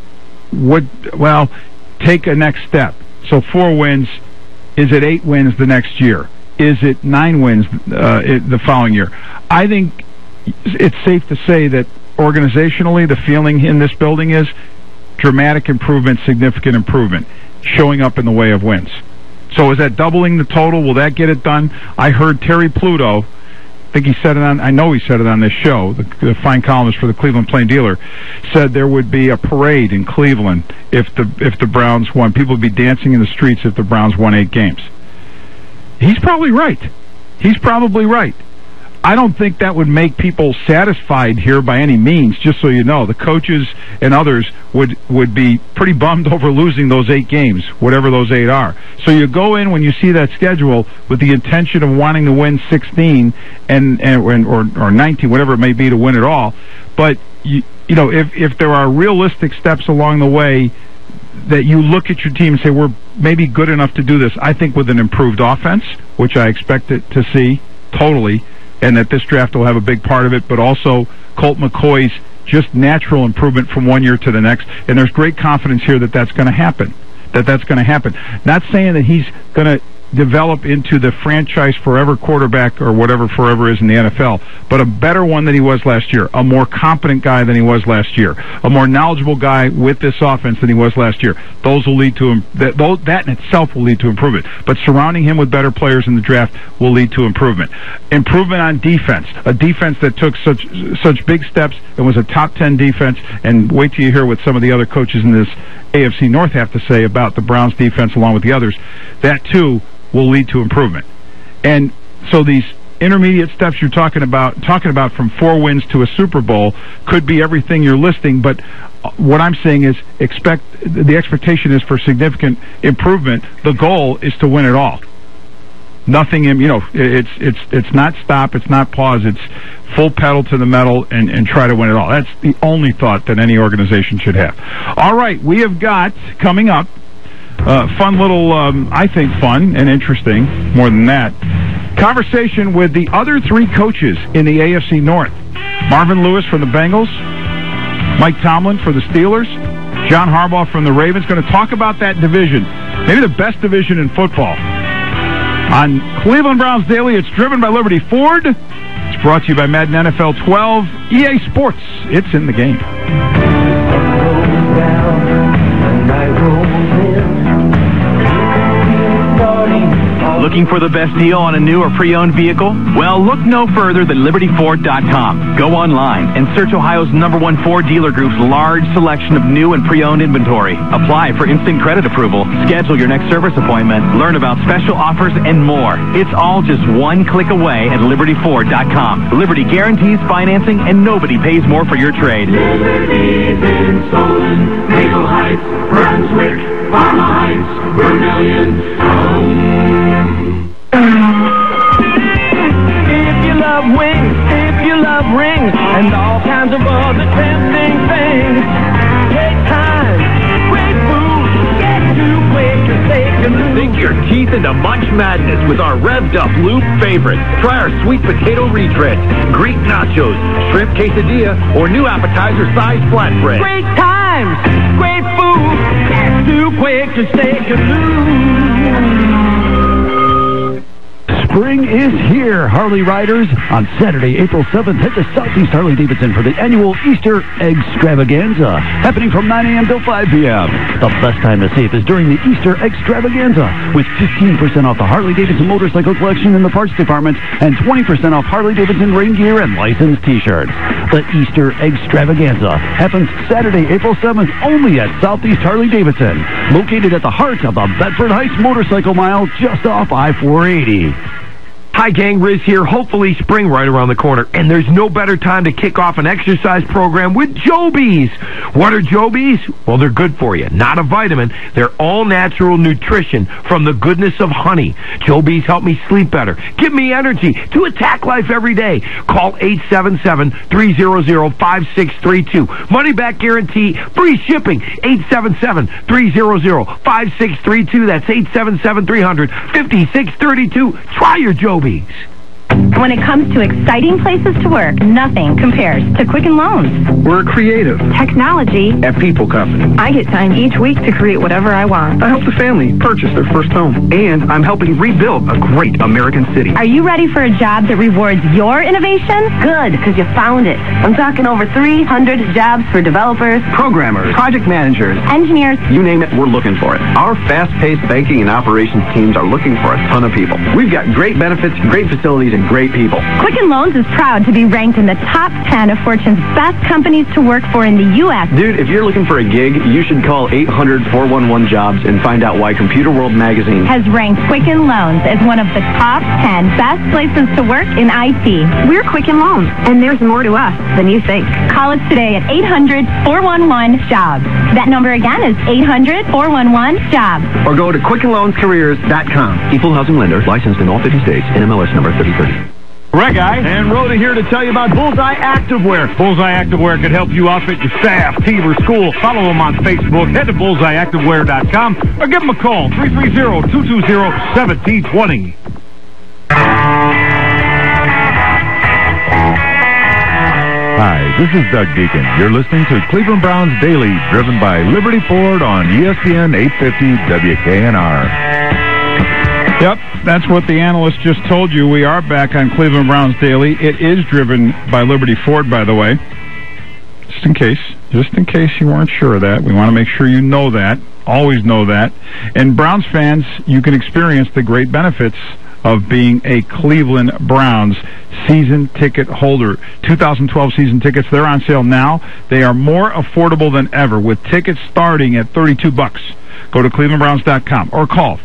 take a next step. So 4 wins. Is it 8 wins the next year? Is it 9 wins the following year? I think it's safe to say that organizationally, the feeling in this building is dramatic improvement, significant improvement, showing up in the way of wins. So is that doubling the total? Will that get it done? I heard Terry Pluto, I know he said it on this show, the fine columnist for the Cleveland Plain Dealer, said there would be a parade in Cleveland if the Browns won. People would be dancing in the streets if the Browns won 8 games. He's probably right. He's probably right. I don't think that would make people satisfied here by any means, just so you know. The coaches and others would be pretty bummed over losing those 8 games, whatever those 8 are. So you go in when you see that schedule with the intention of wanting to win 16 or 19, whatever it may be, to win it all. But, you know, if there are realistic steps along the way that you look at your team and say, we're maybe good enough to do this, I think with an improved offense, which I expect it to see totally, and that this draft will have a big part of it, but also Colt McCoy's just natural improvement from one year to the next. And there's great confidence here that that's going to happen. That's going to happen. Not saying that he's going to develop into the franchise forever quarterback or whatever forever is in the NFL, but a better one than he was last year, a more competent guy than he was last year, a more knowledgeable guy with this offense than he was last year. Those will lead to that in itself will lead to improvement. But surrounding him with better players in the draft will lead to improvement. Improvement on defense, a defense that took such big steps and was a top 10 defense. And wait till you hear what some of the other coaches in this AFC North have to say about the Browns defense along with the others. That too will lead to improvement. And so these intermediate steps you're talking about from 4 wins to a Super Bowl could be everything you're listing, but what I'm saying is the expectation is for significant improvement. The goal is to win it all. Nothing, you know, it's not stop, it's not pause, it's full pedal to the metal and try to win it all. That's the only thought that any organization should have. All right, we have got coming up fun little, I think fun and interesting, more than that, conversation with the other 3 coaches in the AFC North. Marvin Lewis from the Bengals, Mike Tomlin for the Steelers, John Harbaugh from the Ravens. Going to talk about that division, maybe the best division in football. On Cleveland Browns Daily, it's driven by Liberty Ford. It's brought to you by Madden NFL 12, EA Sports. It's in the game. Looking for the best deal on a new or pre-owned vehicle? Well, look no further than LibertyFord.com. Go online and search Ohio's #1 Ford dealer group's large selection of new and pre-owned inventory. Apply for instant credit approval. Schedule your next service appointment. Learn about special offers and more. It's all just one click away at LibertyFord.com. Liberty guarantees financing and nobody pays more for your trade. Liberty's in Solon, Maple Heights, Brunswick, Parma Heights, Vermilion, If you love wings, if you love rings, and all kinds of other tempting things, take time, great food, get too quick to take a loop. Sink your teeth into Munch Madness with our revved up loop favorite. Try our sweet potato retreads, Greek nachos, shrimp quesadilla, or new appetizer-sized flatbread. Great times, great food, get too quick to take a loop. Spring is here, Harley riders. On Saturday, April 7th, head to Southeast Harley-Davidson for the annual Easter Extravaganza, happening from 9 a.m. till 5 p.m. The best time to save is during the Easter Extravaganza, with 15% off the Harley-Davidson motorcycle collection in the parts department and 20% off Harley-Davidson rain gear and licensed T-shirts. The Easter Extravaganza happens Saturday, April 7th, only at Southeast Harley-Davidson, located at the heart of the Bedford Heights Motorcycle Mile, just off I-480. Hi gang, Riz here. Hopefully spring right around the corner, and there's no better time to kick off an exercise program with Jobies. What are Jobies? Well, they're good for you. Not a vitamin. They're all-natural nutrition from the goodness of honey. Jobies help me sleep better, give me energy to attack life every day. Call 877-300-5632. Money back guarantee, free shipping. 877-300-5632. That's 877-300-5632. Try your Jobies. When it comes to exciting places to work, nothing compares to Quicken Loans. We're creative. Technology. And people company. I get time each week to create whatever I want. I help the family purchase their first home. And I'm helping rebuild a great American city. Are you ready for a job that rewards your innovation? Good, because you found it. I'm talking over 300 jobs for developers, programmers, project managers, engineers. You name it, we're looking for it. Our fast-paced banking and operations teams are looking for a ton of people. We've got great benefits, great facilities, and great people. Quicken Loans is proud to be ranked in the top 10 of Fortune's best companies to work for in the U.S. Dude, if you're looking for a gig, you should call 800-411-JOBS and find out why Computer World Magazine has ranked Quicken Loans as one of the top 10 best places to work in IT. We're Quicken Loans, and there's more to us than you think. Call us today at 800-411-JOBS. That number again is 800-411-JOBS. Or go to QuickenLoansCareers.com. Equal housing lender, licensed in all 50 states, NMLS number 3030. Greg and Rhoda here to tell you about Bullseye Activewear. Bullseye Activewear can help you outfit your staff, team, or school. Follow them on Facebook. Head to bullseyeactivewear.com or give them a call, 330-220-1720. Hi, this is Doug Deacon. You're listening to Cleveland Browns Daily, driven by Liberty Ford on ESPN 850 WKNR. Yep, that's what the analyst just told you. We are back on Cleveland Browns Daily. It is driven by Liberty Ford, by the way. Just in case you weren't sure of that. We want to make sure you know that. Always know that. And Browns fans, you can experience the great benefits of being a Cleveland Browns season ticket holder. 2012 season tickets, they're on sale now. They are more affordable than ever, with tickets starting at $32. Go to clevelandbrowns.com or call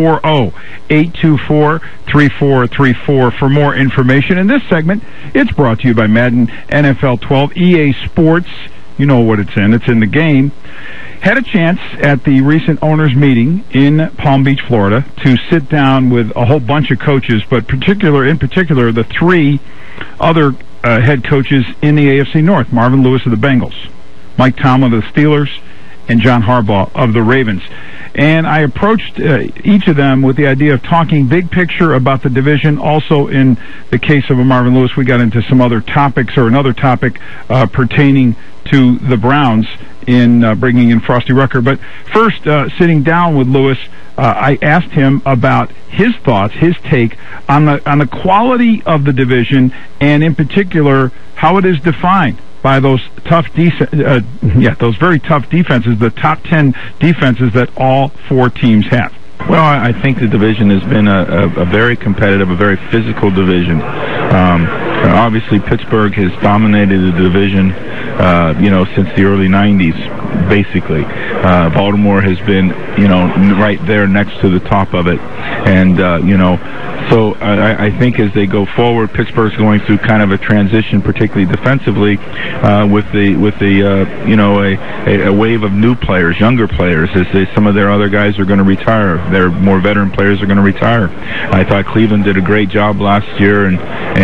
440-824-3434 for more information. In this segment, it's brought to you by Madden NFL 12, EA Sports. You know what it's in. It's in the game. Had a chance at the recent owners' meeting in Palm Beach, Florida, to sit down with a whole bunch of coaches, but in particular, the three other head coaches in the AFC North, Marvin Lewis of the Bengals, Mike Tomlin of the Steelers, and John Harbaugh of the Ravens. And I approached each of them with the idea of talking big picture about the division. Also, in the case of Marvin Lewis, we got into some other topics, or another topic pertaining to the Browns in bringing in Frosty Rucker. But first, sitting down with Lewis, I asked him about his thoughts, his take on the quality of the division, and in particular, how it is defined by those those very tough defenses, the top 10 defenses that all four teams have. Well, I think the division has been a very competitive, a very physical division. Obviously, Pittsburgh has dominated the division, since the early 90s, basically. Baltimore has been, right there next to the top of it. And, so I think as they go forward, Pittsburgh's going through kind of a transition, particularly defensively, with a wave of new players, younger players, as some of their other guys are going to retire. Their more veteran players are going to retire. I thought Cleveland did a great job last year and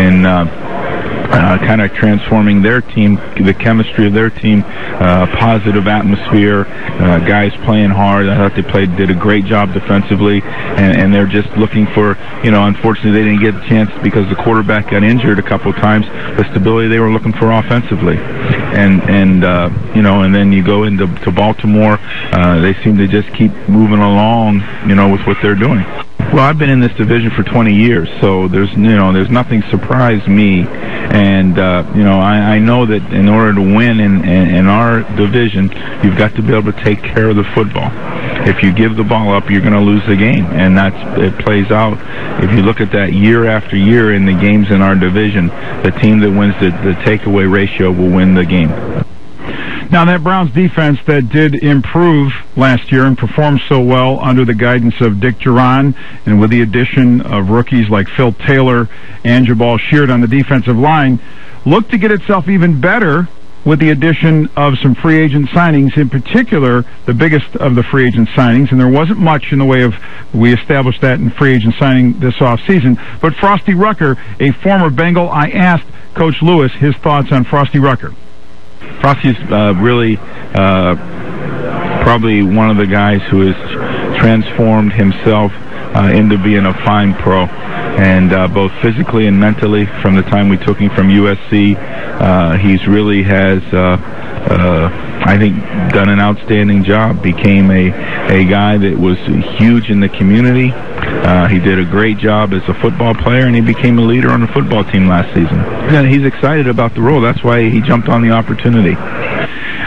kind of transforming their team, the chemistry of their team, positive atmosphere, guys playing hard. I thought they did a great job defensively, and they're just looking for, unfortunately they didn't get a chance because the quarterback got injured a couple of times, the stability they were looking for offensively. And then you go into Baltimore, they seem to just keep moving along, with what they're doing. Well, I've been in this division for 20 years, so there's nothing surprised me, and I know that in order to win in our division, you've got to be able to take care of the football. If you give the ball up, you're going to lose the game, and it plays out. If you look at that year after year in the games in our division, the team that wins the takeaway ratio will win the game. Now, that Browns defense that did improve last year and performed so well under the guidance of Dick Duran, and with the addition of rookies like Phil Taylor and Jabal Sheard on the defensive line, looked to get itself even better with the addition of some free agent signings, in particular, the biggest of the free agent signings, and there wasn't much in the way of, we established that in free agent signing this offseason, but Frosty Rucker, a former Bengal. I asked Coach Lewis his thoughts on Frosty Rucker. Frosty's really probably one of the guys who has transformed himself into being a fine pro, and both physically and mentally. From the time we took him from USC, he's really has, I think, done an outstanding job. Became a guy that was huge in the community. He did a great job as a football player, and he became a leader on the football team last season. And he's excited about the role. That's why he jumped on the opportunity. All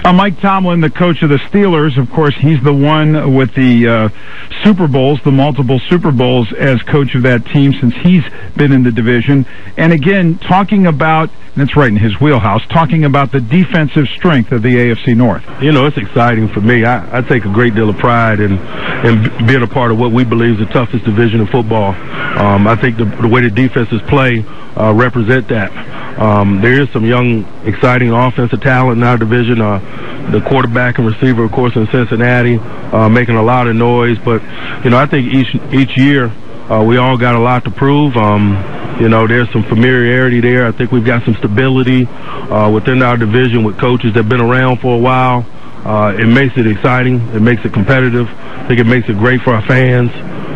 Mike Tomlin, the coach of the Steelers, of course, he's the one with the Super Bowls, the multiple Super Bowls as coach of that team since he's been in the division. And again, talking about, and it's right in his wheelhouse, talking about the defensive strength of the AFC North. You know, it's exciting for me. I take a great deal of pride in being a part of what we believe is the toughest division in football. I think the way the defenses play represent that. There is some young, exciting offensive talent in our division. The quarterback and receiver, of course, in Cincinnati, making a lot of noise. But, you know, I think each year we all got a lot to prove. You know, there's some familiarity there. I think we've got some stability within our division with coaches that have been around for a while. It makes it exciting. It makes it competitive. I think it makes it great for our fans.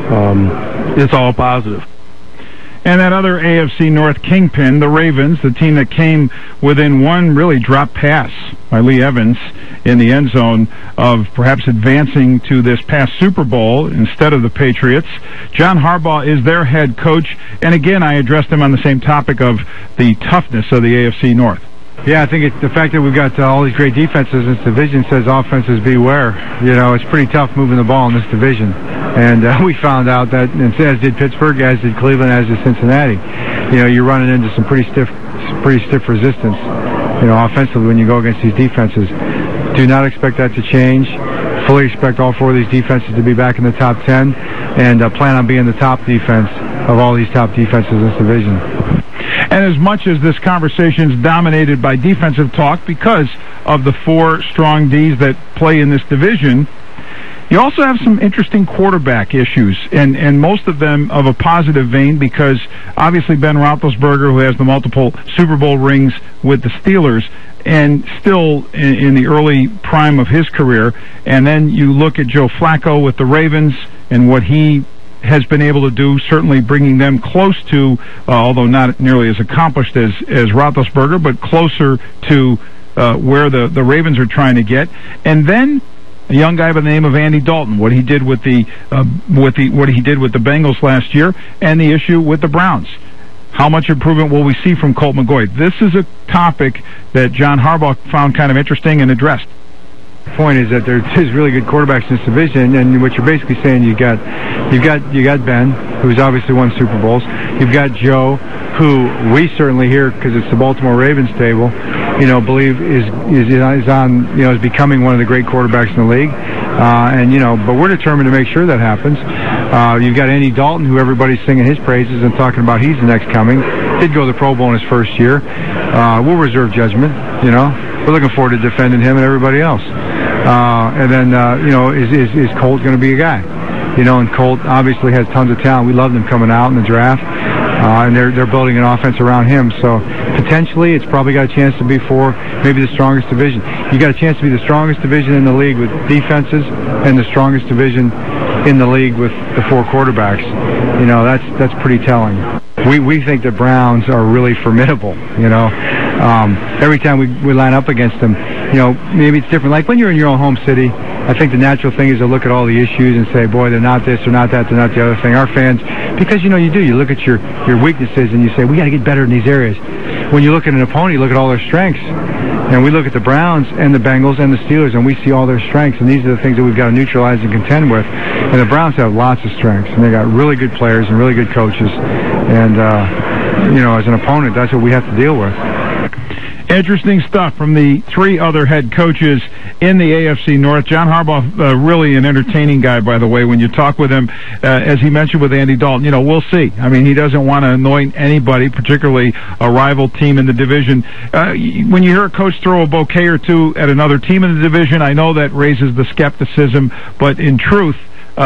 It's all positive. And that other AFC North kingpin, the Ravens, the team that came within one really drop pass by Lee Evans in the end zone of perhaps advancing to this past Super Bowl instead of the Patriots. John Harbaugh is their head coach. And again, I addressed him on the same topic of the toughness of the AFC North. Yeah, I think it's the fact that we've got all these great defenses in this division says offenses beware. You know, it's pretty tough moving the ball in this division. And we found out that, and as did Pittsburgh, as did Cleveland, as did Cincinnati. You know, you're running into some pretty stiff resistance, you know, offensively when you go against these defenses. Do not expect that to change. Fully expect all four of these defenses to be back in the top 10 and plan on being the top defense of all these top defenses in this division. And as much as this conversation is dominated by defensive talk because of the four strong Ds that play in this division, you also have some interesting quarterback issues, and most of them of a positive vein because obviously Ben Roethlisberger, who has the multiple Super Bowl rings with the Steelers, and still in the early prime of his career, and then you look at Joe Flacco with the Ravens and what he has been able to do, certainly bringing them close to, although not nearly as accomplished as Roethlisberger, but closer to where the Ravens are trying to get. And then a young guy by the name of Andy Dalton, what he did with the Bengals last year, and the issue with the Browns. How much improvement will we see from Colt McCoy? This is a topic that John Harbaugh found kind of interesting and addressed. The point is that there's really good quarterbacks in this division, and what you're basically saying, you got Ben, who's obviously won Super Bowls. You've got Joe, who we certainly hear, because it's the Baltimore Ravens stable, you know, believe is on, you know, is becoming one of the great quarterbacks in the league. And you know, but we're determined to make sure that happens. You've got Andy Dalton, who everybody's singing his praises and talking about he's the next coming. Did go to the Pro Bowl in his first year. We'll reserve judgment. You know, we're looking forward to defending him and everybody else. And then, you know, is Colt going to be a guy? You know, and Colt obviously has tons of talent. We loved him coming out in the draft, and they're building an offense around him. So potentially, it's probably got a chance to be for maybe the strongest division. You got a chance to be the strongest division in the league with defenses, and the strongest division in the league with the four quarterbacks. You know, that's pretty telling. We think the Browns are really formidable. You know, every time we line up against them, you know, maybe it's different. Like when you're in your own home city, I think the natural thing is to look at all the issues and say, boy, they're not this, they're not that, they're not the other thing. Our fans, because, you know, you look at your weaknesses and you say, we got to get better in these areas. When you look at an opponent, you look at all their strengths. And we look at the Browns and the Bengals and the Steelers, and we see all their strengths, and these are the things that we've got to neutralize and contend with. And the Browns have lots of strengths, and they got really good players and really good coaches. And, you know, as an opponent, that's what we have to deal with. Interesting stuff from the three other head coaches in the AFC North. John Harbaugh, really an entertaining guy, by the way, when you talk with him, as he mentioned with Andy Dalton. You know, we'll see. I mean, he doesn't want to anoint anybody, particularly a rival team in the division. When you hear a coach throw a bouquet or two at another team in the division, I know that raises the skepticism, but in truth,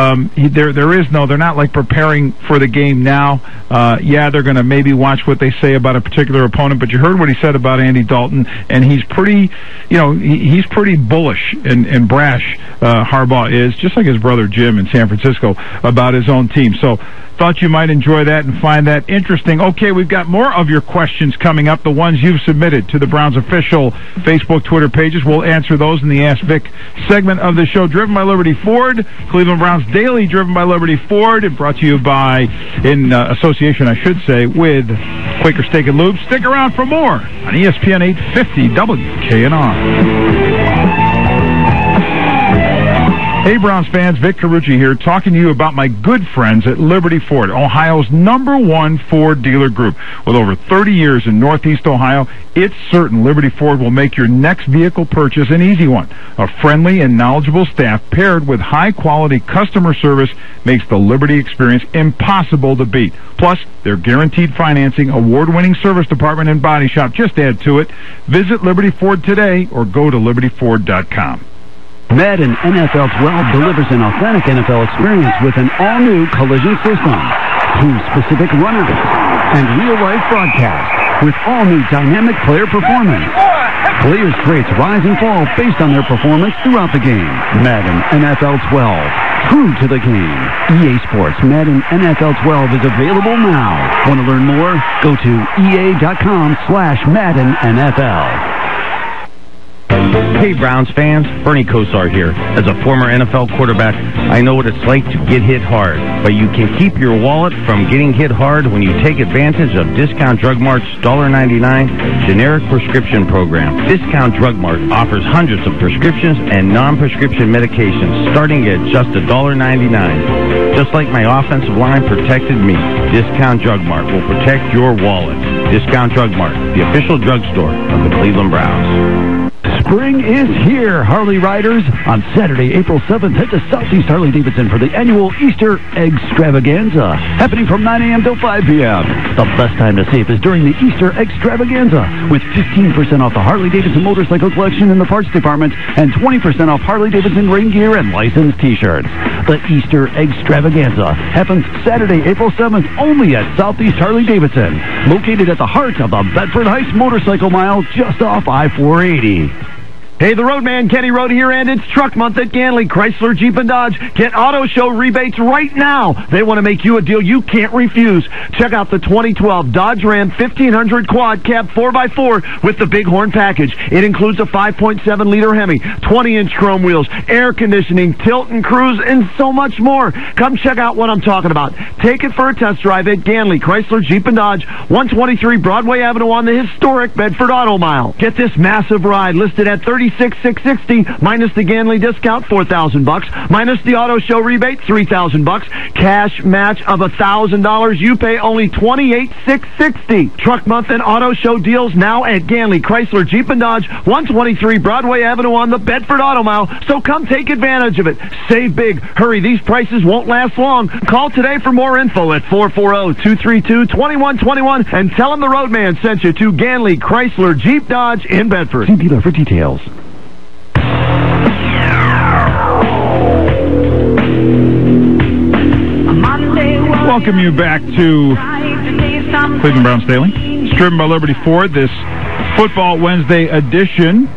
they're not like preparing for the game now. Yeah, they're going to maybe watch what they say about a particular opponent, but you heard what he said about Andy Dalton, and he's pretty, you know, he's pretty bullish and brash, Harbaugh is, just like his brother Jim in San Francisco, about his own team. So thought you might enjoy that and find that interesting. Okay, we've got more of your questions coming up, the ones you've submitted to the Browns official Facebook, Twitter pages. We'll answer those in the Ask Vic segment of the show, driven by Liberty Ford, Cleveland Browns Daily, driven by Liberty Ford, and brought to you by, in association, I should say, with Quaker Steak and Lube. Stick around for more on ESPN 850 WKNR. Hey, Browns fans, Vic Carucci here, talking to you about my good friends at Liberty Ford, Ohio's #1 Ford dealer group. With over 30 years in Northeast Ohio, it's certain Liberty Ford will make your next vehicle purchase an easy one. A friendly and knowledgeable staff paired with high-quality customer service makes the Liberty experience impossible to beat. Plus, their guaranteed financing, award-winning service department, and body shop just add to it. Visit Liberty Ford today or go to libertyford.com. Madden NFL 12 delivers an authentic NFL experience with an all-new collision system, team-specific runners, and real-life broadcast with all-new dynamic player performance. Players' traits rise and fall based on their performance throughout the game. Madden NFL 12. True to the game. EA Sports Madden NFL 12 is available now. Want to learn more? Go to EA.com/Madden NFL. Hey, Browns fans, Bernie Kosar here. As a former NFL quarterback, I know what it's like to get hit hard. But you can keep your wallet from getting hit hard when you take advantage of Discount Drug Mart's $1.99 generic prescription program. Discount Drug Mart offers hundreds of prescriptions and non-prescription medications starting at just $1.99. Just like my offensive line protected me, Discount Drug Mart will protect your wallet. Discount Drug Mart, the official drugstore of the Cleveland Browns. Spring is here, Harley riders. On Saturday, April 7th, head to Southeast Harley-Davidson for the annual Easter Extravaganza, happening from 9 a.m. till 5 p.m. The best time to save is during the Easter Extravaganza, with 15% off the Harley-Davidson motorcycle collection in the parts department and 20% off Harley-Davidson rain gear and licensed T-shirts. The Easter Extravaganza happens Saturday, April 7th, only at Southeast Harley-Davidson, located at the heart of the Bedford Heights Motorcycle Mile, just off I-480. Hey, the Roadman, Kenny Road here, and it's Truck Month at Ganley, Chrysler, Jeep, and Dodge. Get auto show rebates right now. They want to make you a deal you can't refuse. Check out the 2012 Dodge Ram 1500 Quad Cab 4x4 with the Bighorn package. It includes a 5.7-liter Hemi, 20-inch chrome wheels, air conditioning, tilt and cruise, and so much more. Come check out what I'm talking about. Take it for a test drive at Ganley, Chrysler, Jeep, and Dodge, 123 Broadway Avenue on the historic Bedford Auto Mile. Get this massive ride listed at $36,660 minus the Ganley discount, $4,000 minus the auto show rebate, $3,000. Cash match of $1,000. You pay only $28,660. Truck Month and auto show deals now at Ganley, Chrysler, Jeep, and Dodge, 123 Broadway Avenue on the Bedford Auto Mile. So come take advantage of it. Save big. Hurry, these prices won't last long. Call today for more info at 440-232-2121 and tell them the Roadman sent you to Ganley, Chrysler, Jeep, Dodge in Bedford. See dealer for details. Welcome you back to Cleveland Browns Daily. It's driven by Liberty Ford, this Football Wednesday edition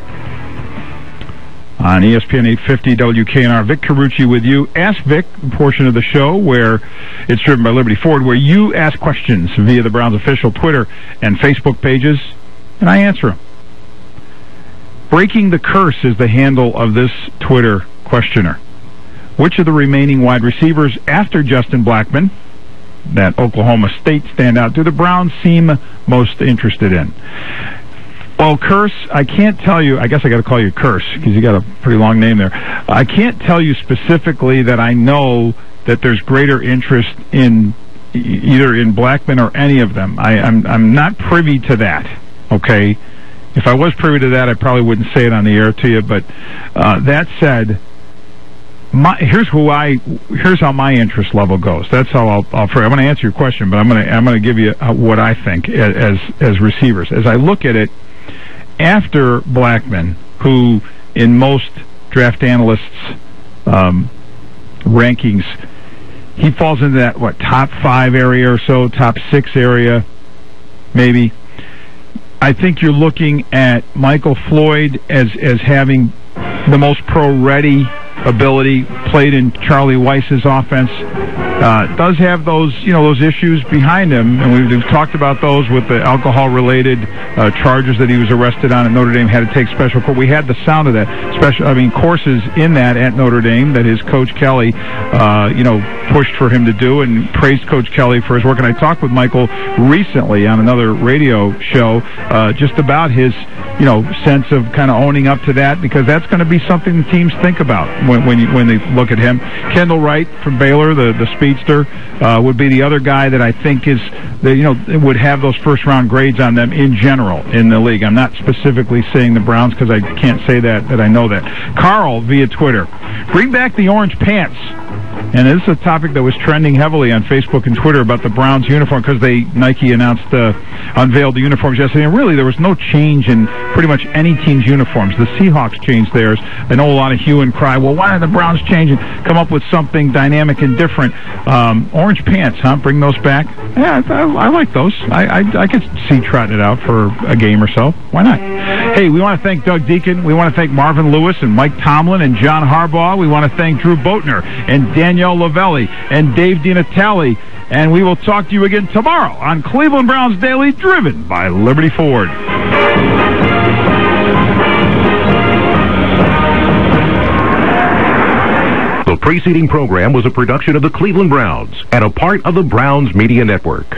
on ESPN 850 WKNR. Vic Carucci with you. Ask Vic, the portion of the show where it's driven by Liberty Ford, where you ask questions via the Browns official Twitter and Facebook pages, and I answer them. Breaking the Curse is the handle of this Twitter questioner. Which of the remaining wide receivers after Justin Blackmon, that Oklahoma State standout, do the Browns seem most interested in? Well, Curse, I can't tell you. I guess I got to call you Curse because you got a pretty long name there. I can't tell you specifically that I know that there's greater interest in either in Blackmon or any of them. I'm not privy to that. Okay, if I was privy to that, I probably wouldn't say it on the air to you. But that said, here's how my interest level goes. That's how I'm going to answer your question, but I'm going to give you what I think as receivers. As I look at it, after Blackmon, who in most draft analysts' rankings, he falls into that top 5 area or so, top 6 area, maybe. I think you're looking at Michael Floyd as having the most pro-ready ability, played in Charlie Weiss's offense. does have those issues behind him, and we've talked about those with the alcohol-related charges that he was arrested on at Notre Dame, had to take special court. We had the sound of that courses in that at Notre Dame that his coach Kelly, pushed for him to do, and praised Coach Kelly for his work. And I talked with Michael recently on another radio show just about his sense of kind of owning up to that, because that's going to be something teams think about when they look at him. Kendall Wright from Baylor, the speedster, would be the other guy that I think would have those first-round grades on them in general in the league. I'm not specifically saying the Browns because I can't say that I know that. Carl via Twitter, bring back the orange pants. And this is a topic that was trending heavily on Facebook and Twitter about the Browns uniform, because Nike unveiled the uniforms yesterday. And really, there was no change in pretty much any team's uniforms. The Seahawks changed theirs. I know a lot of hue and cry. Well, why did the Browns change and come up with something dynamic and different? Orange pants, huh? Bring those back? Yeah, I like those. I could see trotting it out for a game or so. Why not? Hey, we want to thank Doug Deacon. We want to thank Marvin Lewis and Mike Tomlin and John Harbaugh. We want to thank Drew Boatner and Danielle Lavelli and Dave DiNatale. And we will talk to you again tomorrow on Cleveland Browns Daily, driven by Liberty Ford. The preceding program was a production of the Cleveland Browns and a part of the Browns Media Network.